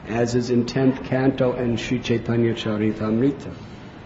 as is in 10th canto and Sri Chaitanya Charitamrita.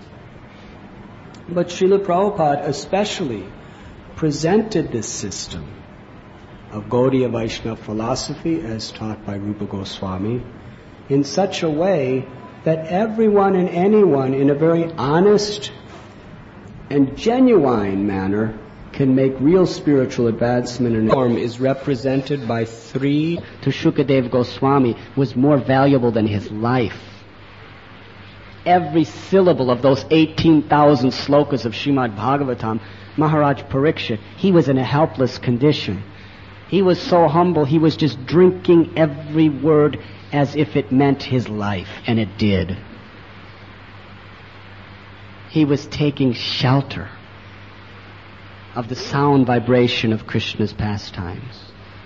But Srila Prabhupada especially presented this system of Gaudiya Vaishnava philosophy as taught by Rupa Goswami in such a way that everyone and anyone in a very honest and genuine manner can make real spiritual advancement. And form is represented by 3 to Shukadeva Goswami was more valuable than his life. Every syllable of those 18,000 slokas of Srimad Bhagavatam, Maharaj Parikshit, he was in a helpless condition. He was so humble, he was just drinking every word as if it meant his life, and it did. He was taking shelter of the sound vibration of Krishna's pastimes.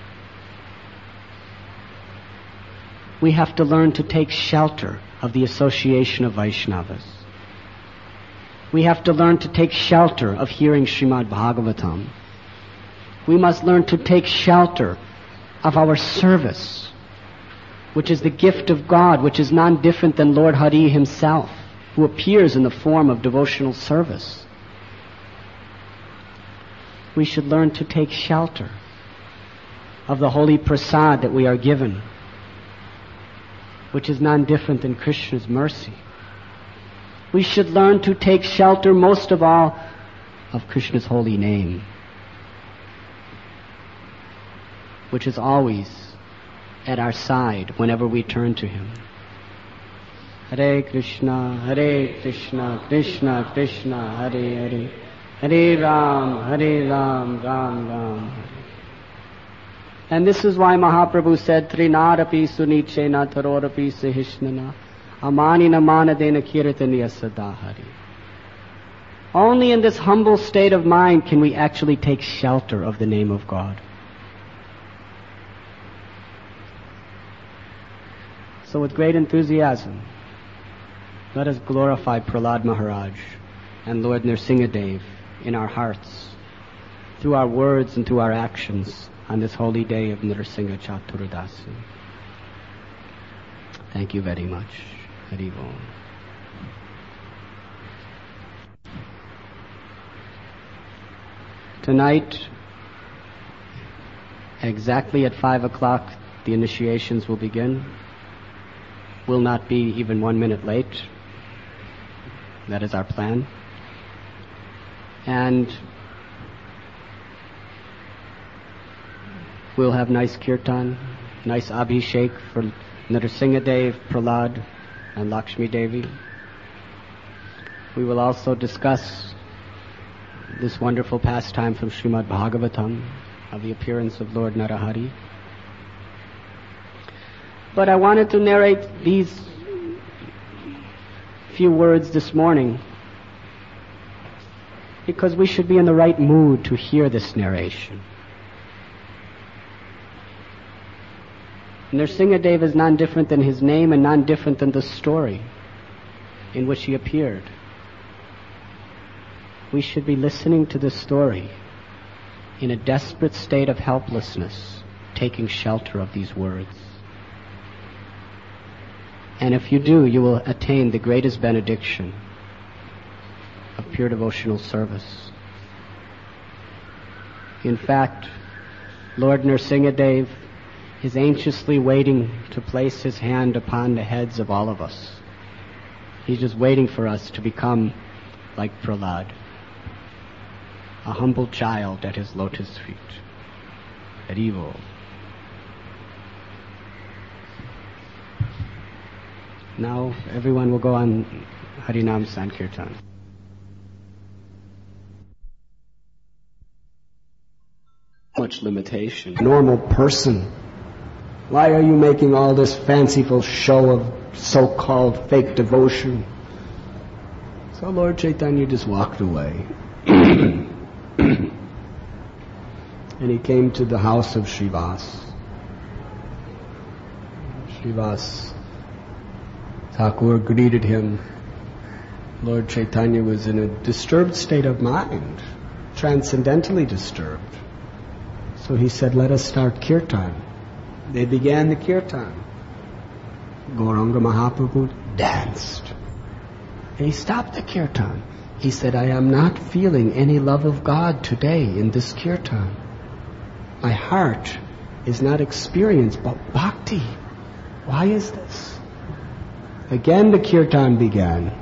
We have to learn to take shelter of the association of Vaishnavas. We have to learn to take shelter of hearing Srimad Bhagavatam. We must learn to take shelter of our service, which is the gift of God, which is none different than Lord Hari himself, who appears in the form of devotional service. We should learn to take shelter of the holy prasad that we are given, which is none different than Krishna's mercy. We should learn to take shelter most of all of Krishna's holy name, which is always at our side whenever we turn to him. Hare Krishna, Krishna Krishna, Hare Hare, Hare Ram, Ram Ram. And this is why Mahaprabhu said, Trinarapi sunichena tarorapi sahishnana, amanina manadena kirtaniya sadahari. Only in this humble state of mind can we actually take shelter of the name of God. So with great enthusiasm, let us glorify Prahlad Maharaj and Lord Nrsingadev in our hearts, through our words and through our actions on this holy day of Nrsimha Chaturdasi. Thank you very much. Hari Bol. Tonight, exactly at 5 o'clock, the initiations will begin. Will not be even 1 minute late. That is our plan. And we'll have nice kirtan, nice abhishek for Nrsingadev, Prahlad, and Lakshmi Devi. We will also discuss this wonderful pastime from Srimad Bhagavatam of the appearance of Lord Narahari. But I wanted to narrate these few words this morning because we should be in the right mood to hear this narration. Nrsingadev is none different than his name and none different than the story in which he appeared. We should be listening to this story in a desperate state of helplessness, taking shelter of these words. And if you do, you will attain the greatest benediction of pure devotional service. In fact, Lord Nrsingadev is anxiously waiting to place his hand upon the heads of all of us. He's just waiting for us to become like Prahlad, a humble child at his lotus feet. Hari Bol. Now everyone will go on Harinam Sankirtan. Much limitation. Normal person. Why are you making all this fanciful show of so-called fake devotion? So Lord Chaitanya just walked away. And he came to the house of Srivas. Srivas Thakur greeted him. Lord Chaitanya was in a disturbed state of mind, transcendentally disturbed. So he said, let us start kirtan. They began the kirtan. Gauranga Mahaprabhu danced. And he stopped the kirtan. He said, I am not feeling any love of God today in this kirtan. My heart is not experienced bhakti. Why is this? Again the kirtan began.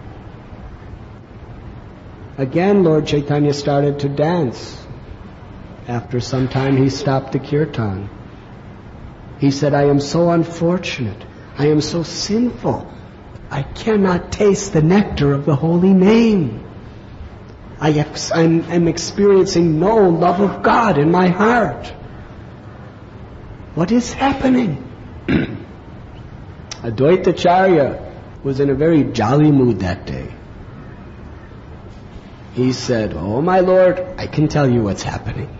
Again Lord Chaitanya started to dance. After some time he stopped the kirtan. He said, I am so unfortunate. I am so sinful. I cannot taste the nectar of the holy name. I'm experiencing no love of God in my heart. What is happening? Advaitacharya was in a very jolly mood that day. He said, oh my Lord, I can tell you what's happening.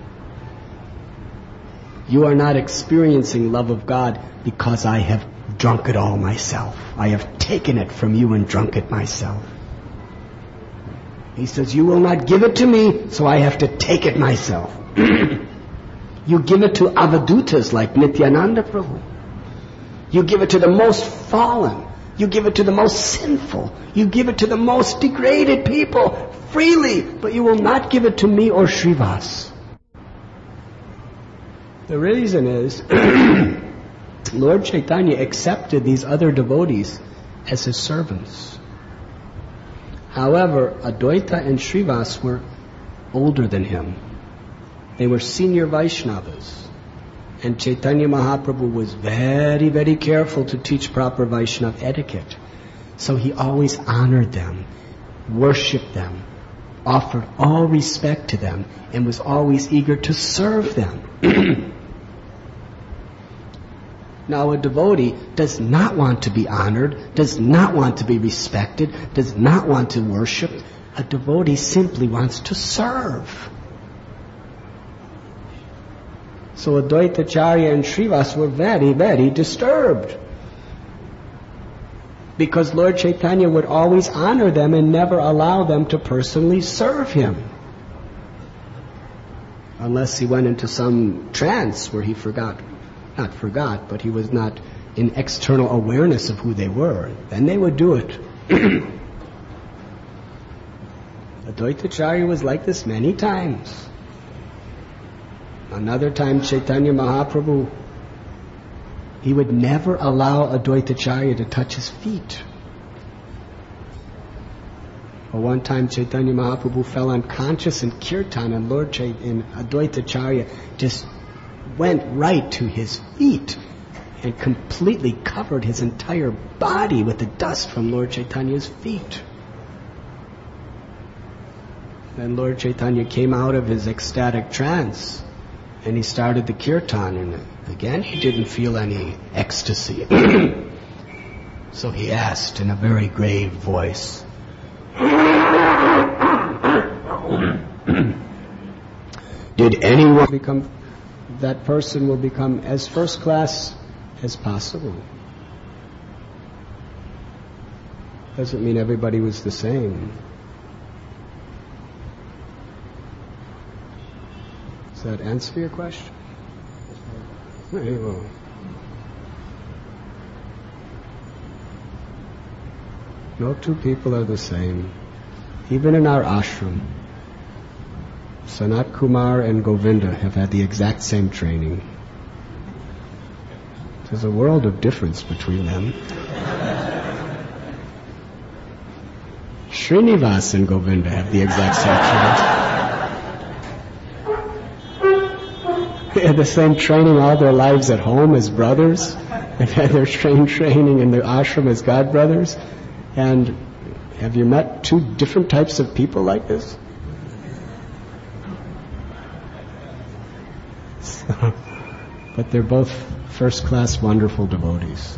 You are not experiencing love of God because I have drunk it all myself. I have taken it from you and drunk it myself. He says, you will not give it to me, so I have to take it myself. You give it to avadutas like Nityananda Prabhu. You give it to the most fallen. You give it to the most sinful. You give it to the most degraded people freely, but you will not give it to me or Srivas. The reason is Lord Chaitanya accepted these other devotees as his servants. However, Advaita and Srivas were older than him. They were senior Vaishnavas. And Chaitanya Mahaprabhu was very, very careful to teach proper Vaishnava etiquette. So he always honored them, worshipped them, offered all respect to them, and was always eager to serve them. Now a devotee does not want to be honored, does not want to be respected, does not want to worship. A devotee simply wants to serve. So Advaitacharya and Srivas were very, very disturbed. Because Lord Chaitanya would always honor them and never allow them to personally serve him. Unless he went into some trance where he but he was not in external awareness of who they were. Then they would do it. Advaitacharya was like this many times. Another time Chaitanya Mahaprabhu, he would never allow Advaitacharya to touch his feet. Or one time Chaitanya Mahaprabhu fell unconscious in kirtan and Advaitacharya just went right to his feet and completely covered his entire body with the dust from Lord Chaitanya's feet. Then Lord Chaitanya came out of his ecstatic trance and he started the kirtan, and again he didn't feel any ecstasy. So he asked in a very grave voice, did anyone become, that person will become as first class as possible? Doesn't mean everybody was the same. Does that answer your question? Very well. No two people are the same. Even in our ashram, Sanat Kumar and Govinda have had the exact same training. There's a world of difference between them. Srinivas and Govinda have the exact same training. They had the same training all their lives at home as brothers. They've had their training in the ashram as godbrothers. And have you met two different types of people like this? But they're both first-class, wonderful devotees.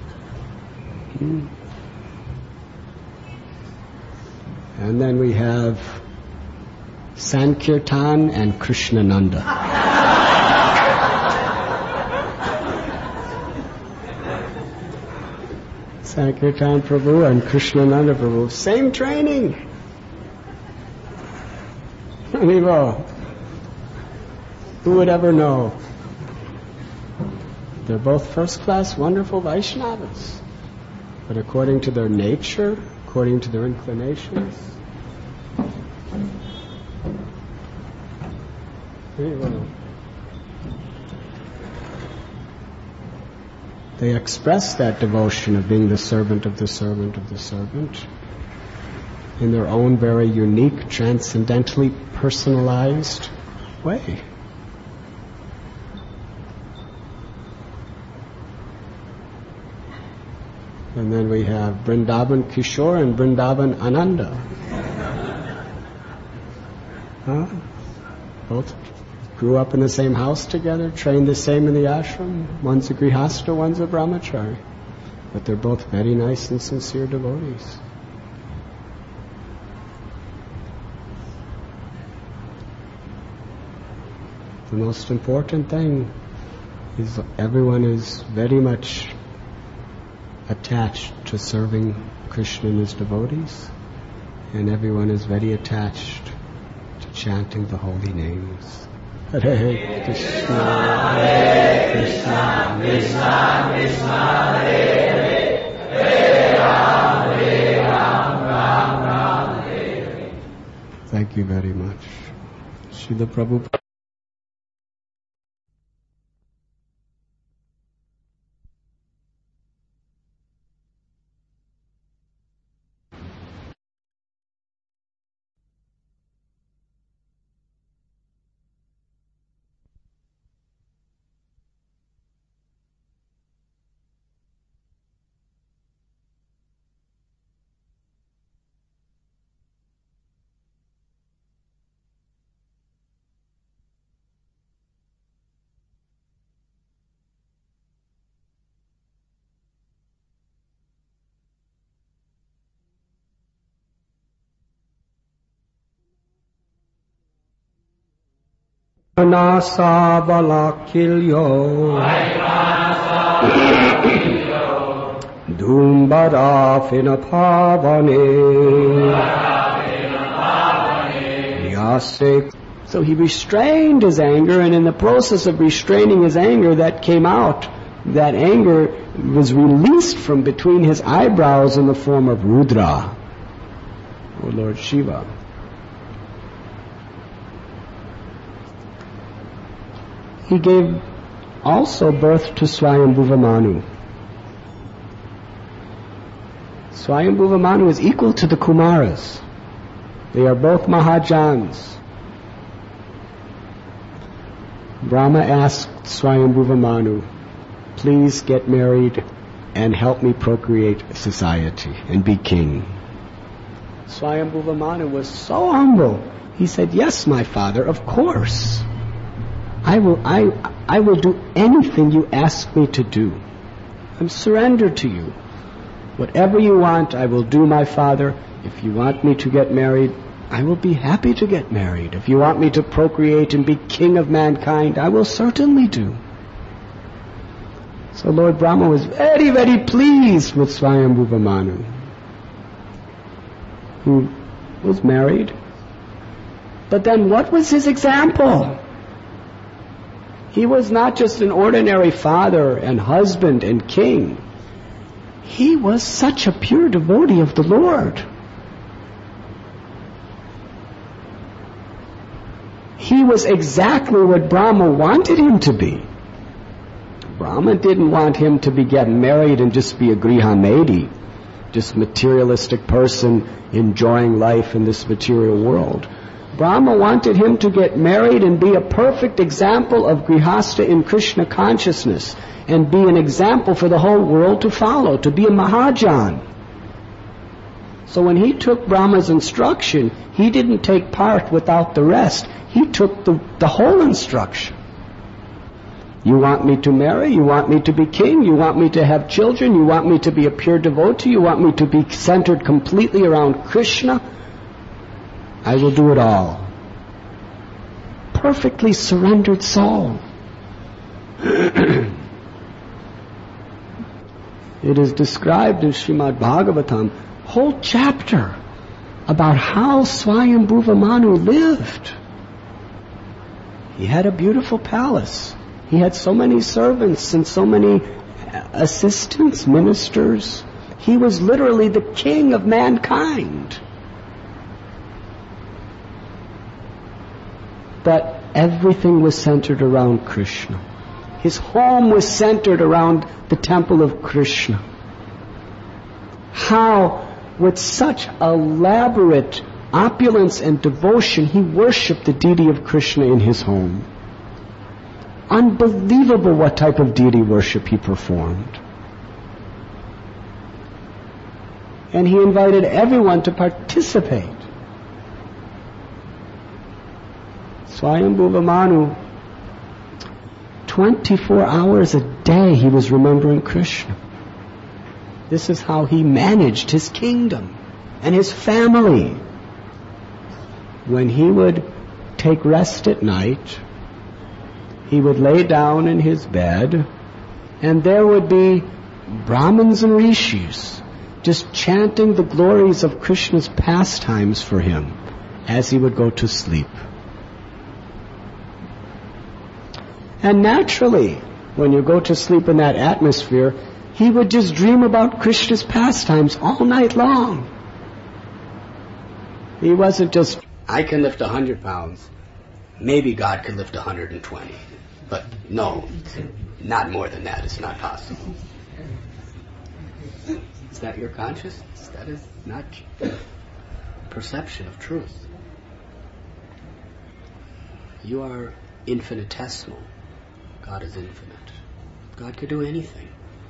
And then we have Sankirtan and Krishnananda. Sankirtan Prabhu and Krishnananda Prabhu, same training. Who would ever know? They're both first-class, wonderful Vaishnavas. but according to their nature, according to their inclinations. They express that devotion of being the servant of the servant of the servant in their own very unique, transcendentally personalized way. And then we have Vrindavan Kishore and Vrindavan Ananda. Both grew up in the same house together, trained the same in the ashram. One's a grihastha, one's a brahmachari. But they're both very nice and sincere devotees. The most important thing is everyone is very much attached to serving Krishna and his devotees, and everyone is very attached to chanting the holy names. Hare Krishna, Hare Krishna, Krishna Krishna, Hare Hare, Hare Ram, Ram Ram, Hare Hare. Thank you very much. Srila Prabhupada. Nasa Valakilyo Dumbara Finapavane Yase. So he restrained his anger, and in the process of restraining his anger, that came out. That anger was released from between his eyebrows in the form of Rudra, or Lord Shiva. He gave also birth to Swayambhuva Manu. Swayambhuva Manu is equal to the Kumaras. They are both Mahajans. Brahma asked Swayambhuva Manu, please get married and help me procreate society and be king. Swayambhuva Manu was so humble. He said, yes, my father, of course. I will do anything you ask me to do. I'm surrendered to you. Whatever you want, I will do, my father. If you want me to get married, I will be happy to get married. If you want me to procreate and be king of mankind, I will certainly do. So Lord Brahma was very, very pleased with Swayambhuva Manu, who was married. But then what was his example? He was not just an ordinary father and husband and king. He was such a pure devotee of the Lord. He was exactly what Brahma wanted him to be. Brahma didn't want him to be getting married and just be a grihamedi, just materialistic person enjoying life in this material world. Brahma wanted him to get married and be a perfect example of grihastha in Krishna consciousness and be an example for the whole world to follow, to be a Mahajan. So when he took Brahma's instruction, he didn't take part without the rest. He took the whole instruction. You want me to marry? You want me to be king? You want me to have children? You want me to be a pure devotee? You want me to be centered completely around Krishna? I will do it all. Perfectly surrendered soul. It is described in Srimad Bhagavatam, whole chapter about how Swayambhuva Manu lived. He had a beautiful palace. He had so many servants and so many assistants, ministers. He was literally the king of mankind. But everything was centered around Krishna. His home was centered around the temple of Krishna. How, with such elaborate opulence and devotion, he worshipped the deity of Krishna in his home. Unbelievable what type of deity worship he performed. And he invited everyone to participate. Swayambhuva Manu, 24 hours a day he was remembering Krishna. This is how he managed his kingdom and his family. When he would take rest at night, he would lay down in his bed, and there would be Brahmins and Rishis just chanting the glories of Krishna's pastimes for him as he would go to sleep. And naturally, when you go to sleep in that atmosphere, he would just dream about Krishna's pastimes all night long. He wasn't just, I can lift 100 pounds. Maybe God could lift 120. But no, not more than that. It's not possible. Is that your consciousness? That is not perception of truth. You are infinitesimal. God is infinite. God could do anything.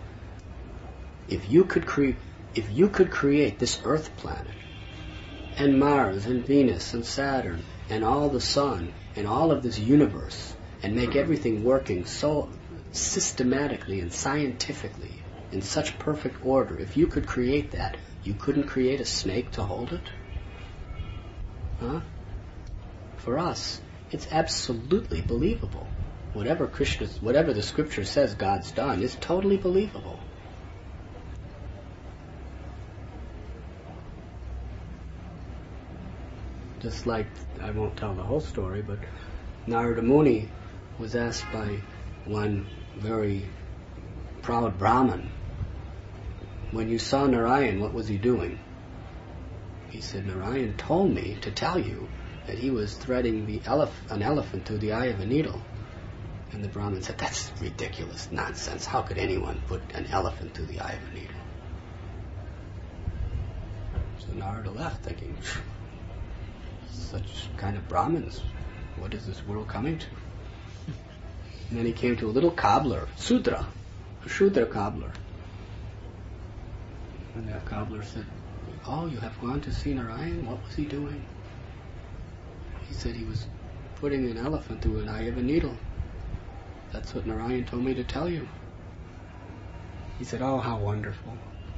If you could create this Earth planet, and Mars, and Venus, and Saturn, and all the sun, and all of this universe, and make everything working so systematically and scientifically, in such perfect order, if you could create that, you couldn't create a snake to hold it? Huh? For us, it's absolutely believable. Whatever the scripture says God's done is totally believable. Just like, I won't tell the whole story, but Narada Muni was asked by one very proud Brahmin, when you saw Narayan, what was he doing? He said, Narayan told me to tell you that he was threading an elephant through the eye of a needle. And the Brahmin said, that's ridiculous nonsense. How could anyone put an elephant through the eye of a needle? So Narada left thinking, such kind of Brahmins, what is this world coming to? And then he came to a little cobbler, a Shudra cobbler. And that cobbler said, oh, you have gone to see Narayan? What was he doing? He said he was putting an elephant through an eye of a needle. That's what Narayan told me to tell you. He said, oh, how wonderful.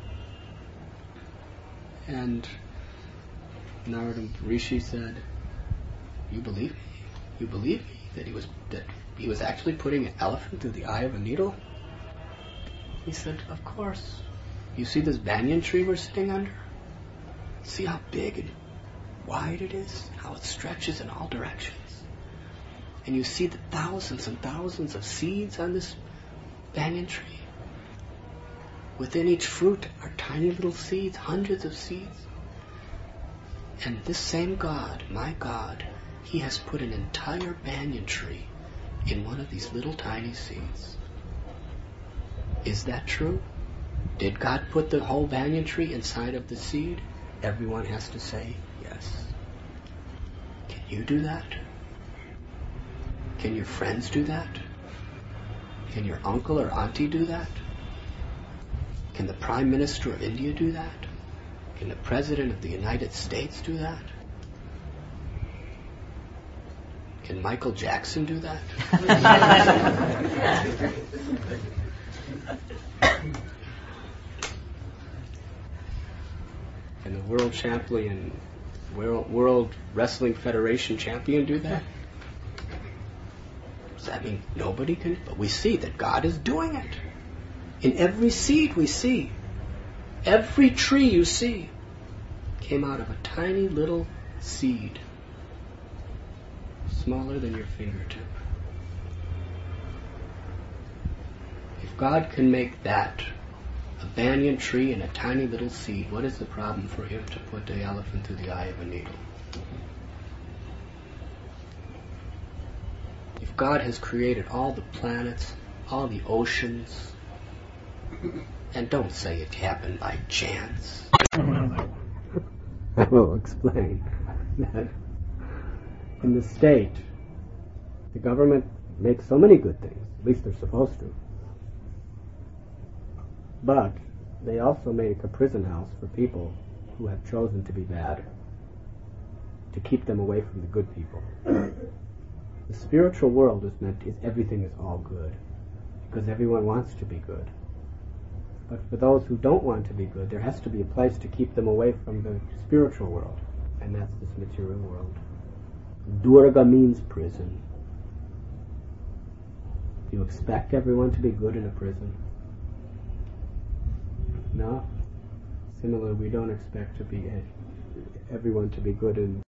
And Narada Rishi said, you believe me? You believe me that he was actually putting an elephant through the eye of a needle? He said, of course. You see this banyan tree we're sitting under? See how big and wide it is? How it stretches in all directions? And you see the thousands and thousands of seeds on this banyan tree? Within each fruit are tiny little seeds, hundreds of seeds. And this same God, my God, He has put an entire banyan tree in one of these little tiny seeds. Is that true? Did God put the whole banyan tree inside of the seed? Everyone has to say yes. Can you do that? Can your friends do that? Can your uncle or auntie do that? Can the Prime Minister of India do that? Can the President of the United States do that? Can Michael Jackson do that? Can the World Champion, World Wrestling Federation champion do that? Does that mean nobody can? But we see that God is doing it. In every seed we see, every tree you see came out of a tiny little seed, smaller than your fingertip. If God can make that a banyan tree and a tiny little seed. What is the problem for him to put the elephant through the eye of a needle? If God has created all the planets, all the oceans, and don't say it happened by chance. I will explain that in the state, the government makes so many good things, at least they're supposed to. But they also make a prison house for people who have chosen to be bad, to keep them away from the good people. The spiritual world is everything is all good, because everyone wants to be good. But for those who don't want to be good, there has to be a place to keep them away from the spiritual world, and that's this material world. Durga means prison. Do you expect everyone to be good in a prison? No. Similarly, we don't expect everyone to be good in